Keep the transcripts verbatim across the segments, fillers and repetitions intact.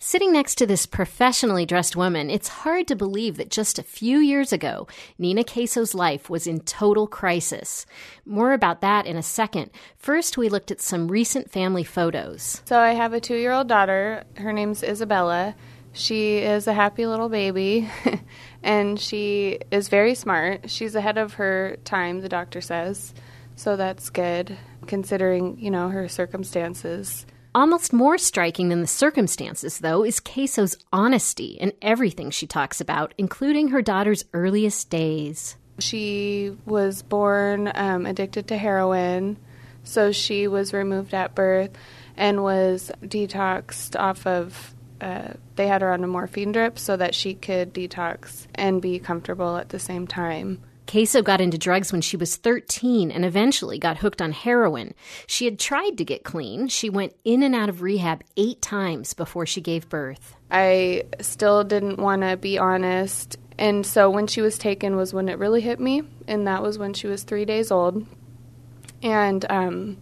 Sitting next to this professionally dressed woman, it's hard to believe that just a few years ago, Nina Queso's life was in total crisis. More about that in a second. First, we looked at some recent family photos. So I have a two-year-old daughter. Her name's Isabella. She is a happy little baby, and she is very smart. She's ahead of her time, the doctor says, so that's good, considering, you know, her circumstances. Almost more striking than the circumstances, though, is Queso's honesty in everything she talks about, including her daughter's earliest days. She was born um, addicted to heroin, so she was removed at birth and was detoxed off of, uh, they had her on a morphine drip so that she could detox and be comfortable at the same time. Queso got into drugs when she was thirteen and eventually got hooked on heroin. She had tried to get clean. She went in and out of rehab eight times before she gave birth. I still didn't want to be honest, and so when she was taken was when it really hit me, and that was when she was three days old. And um,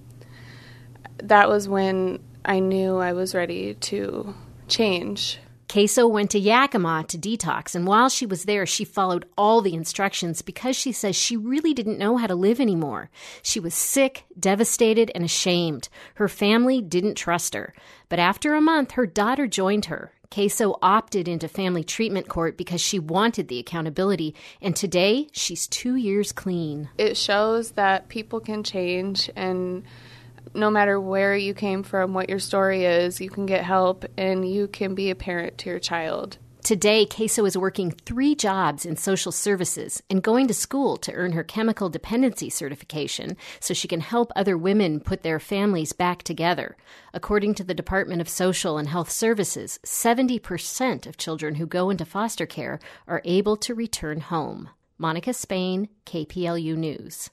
that was when I knew I was ready to change. Queso went to Yakima to detox, and while she was there, she followed all the instructions because she says she really didn't know how to live anymore. She was sick, devastated, and ashamed. Her family didn't trust her. But after a month, her daughter joined her. Queso opted into family treatment court because she wanted the accountability, and today she's two years clean. It shows that people can change, and no matter where you came from, what your story is, you can get help and you can be a parent to your child. Today, Queso is working three jobs in social services and going to school to earn her chemical dependency certification so she can help other women put their families back together. According to the Department of Social and Health Services, seventy percent of children who go into foster care are able to return home. Monica Spain, K P L U News.